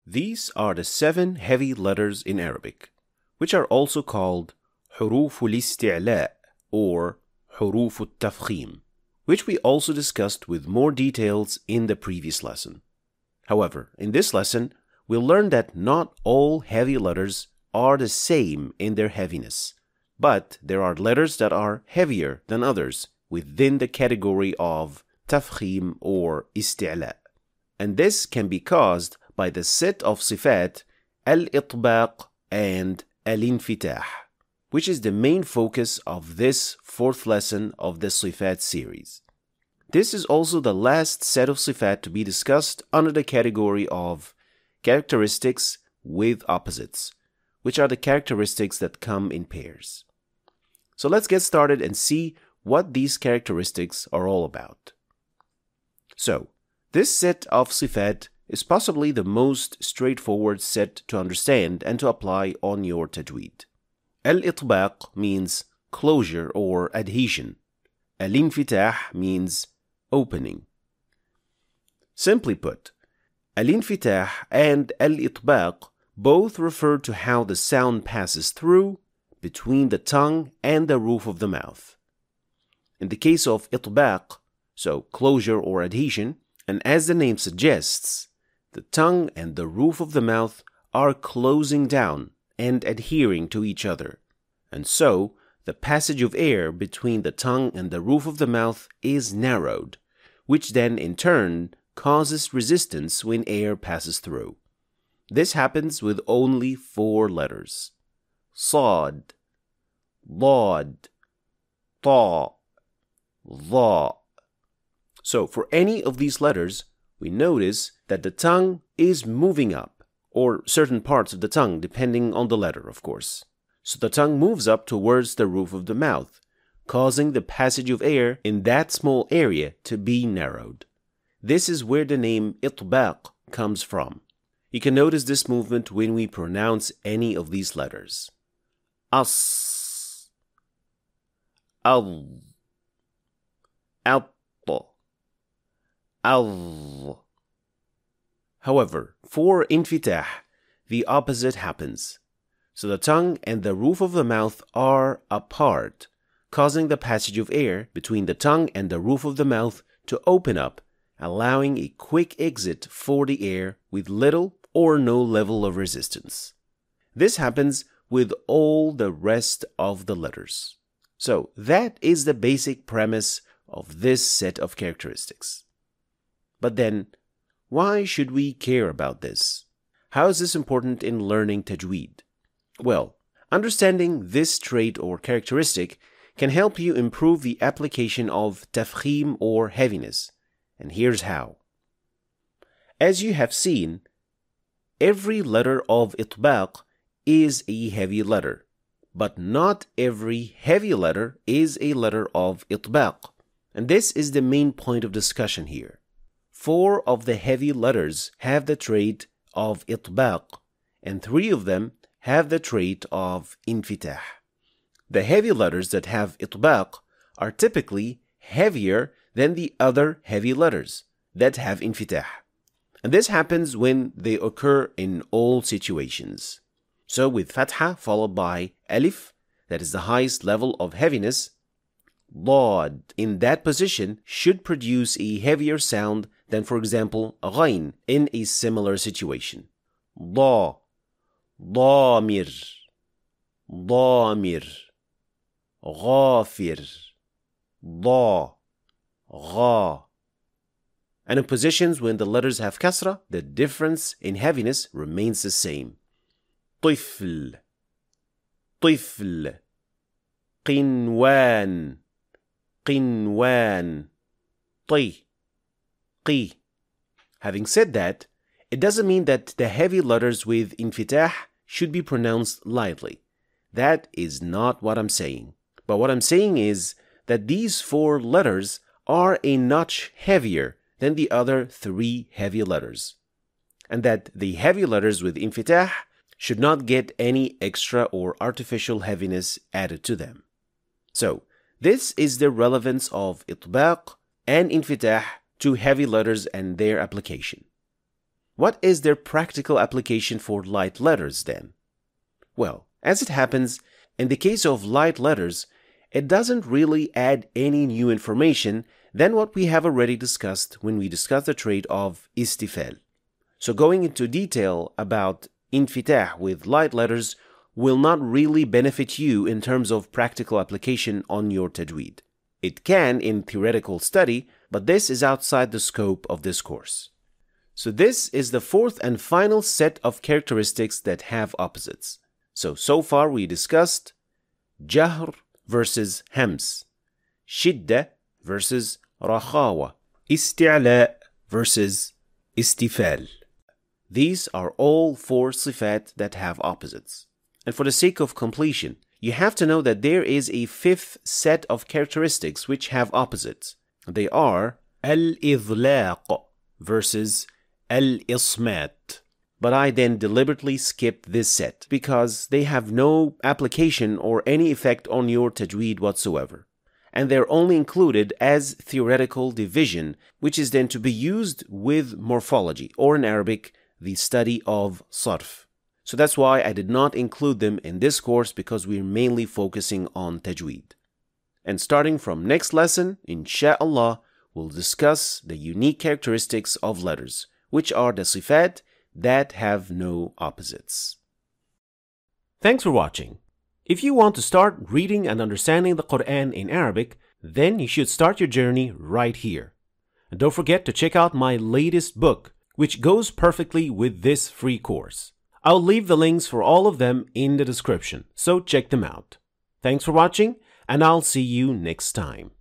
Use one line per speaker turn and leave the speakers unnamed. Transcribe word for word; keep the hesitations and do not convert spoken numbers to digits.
These are the seven heavy letters in Arabic, which are also called حروف الاستعلاء or حروف التفخيم, which we also discussed with more details in the previous lesson. However, in this lesson, we'll learn that not all heavy letters are the same in their heaviness, but there are letters that are heavier than others within the category of tafkhim or isti'la. And this can be caused by the set of sifat al-itbaq and al-infitah, which is the main focus of this fourth lesson of the sifat series. This is also the last set of sifat to be discussed under the category of characteristics with opposites, which are the characteristics that come in pairs. So let's get started and see what these characteristics are all about. So, this set of sifat is possibly the most straightforward set to understand and to apply on your tajweed. Al-itbaq means closure or adhesion. Al-infitah means opening. Simply put, al-infitah and al-itbaq both refer to how the sound passes through, between the tongue and the roof of the mouth. In the case of itbaq, so closure or adhesion, and as the name suggests, the tongue and the roof of the mouth are closing down and adhering to each other, and so the passage of air between the tongue and the roof of the mouth is narrowed, which then in turn causes resistance when air passes through. This happens with only four letters: Sad, Dad, Ta, Dha. So for any of these letters, we notice that the tongue is moving up, or certain parts of the tongue depending on the letter, of course. So the tongue moves up towards the roof of the mouth, causing the passage of air in that small area to be narrowed. This is where the name itbaq comes from. You can notice this movement when we pronounce any of these letters. As, Al, At, Al. However, for infitah, the opposite happens. So the tongue and the roof of the mouth are apart, causing the passage of air between the tongue and the roof of the mouth to open up, allowing a quick exit for the air with little or no level of resistance. This happens with all the rest of the letters. So that is the basic premise of this set of characteristics. But then, why should we care about this? How is this important in learning tajweed? Well, understanding this trait or characteristic can help you improve the application of tafkhim or heaviness. And here's how. As you have seen, every letter of itbaq is a heavy letter, but not every heavy letter is a letter of itbaq. And this is the main point of discussion here. Four of the heavy letters have the trait of itbaq, and three of them have the trait of infitah. The heavy letters that have itbaq are typically heavier than the other heavy letters that have infitah. And this happens when they occur in all situations. So with fatha followed by alif, that is the highest level of heaviness, Dad in that position should produce a heavier sound than, for example, ghain in a similar situation. Da, damir, damir, ghafir, da, gha. And in positions when the letters have kasra, the difference in heaviness remains the same. طفل, طفل, قنوان, قنوان, طي, قي. Having said that, it doesn't mean that the heavy letters with infitah should be pronounced lightly. That is not what I'm saying. But what I'm saying is that these four letters are a notch heavier than the other three heavy letters, and that the heavy letters with infitah should not get any extra or artificial heaviness added to them. So, this is the relevance of itbaq and infitah to heavy letters and their application. What is their practical application for light letters then? Well, as it happens, in the case of light letters, it doesn't really add any new information than what we have already discussed when we discussed the trait of istifal. So going into detail about infitah with light letters will not really benefit you in terms of practical application on your tajweed. It can in theoretical study, but this is outside the scope of this course. So this is the fourth and final set of characteristics that have opposites. So, so far we discussed jahr versus hams, shidda versus rakhawa, isti'la versus istifal. These are all four sifat that have opposites. And for the sake of completion, you have to know that there is a fifth set of characteristics which have opposites. They are al-idlaq versus al-ismat. But I then deliberately skipped this set because they have no application or any effect on your tajweed whatsoever. And they're only included as theoretical division, which is then to be used with morphology, or in Arabic, the study of sarf. So that's why I did not include them in this course, because we're mainly focusing on tajweed. And starting from next lesson, insha'Allah, we'll discuss the unique characteristics of letters, which are the sifat that have no opposites. Thanks for watching. If you want to start reading and understanding the Quran in Arabic, then you should start your journey right here. And don't forget to check out my latest book, which goes perfectly with this free course. I'll leave the links for all of them in the description, so check them out. Thanks for watching, and I'll see you next time.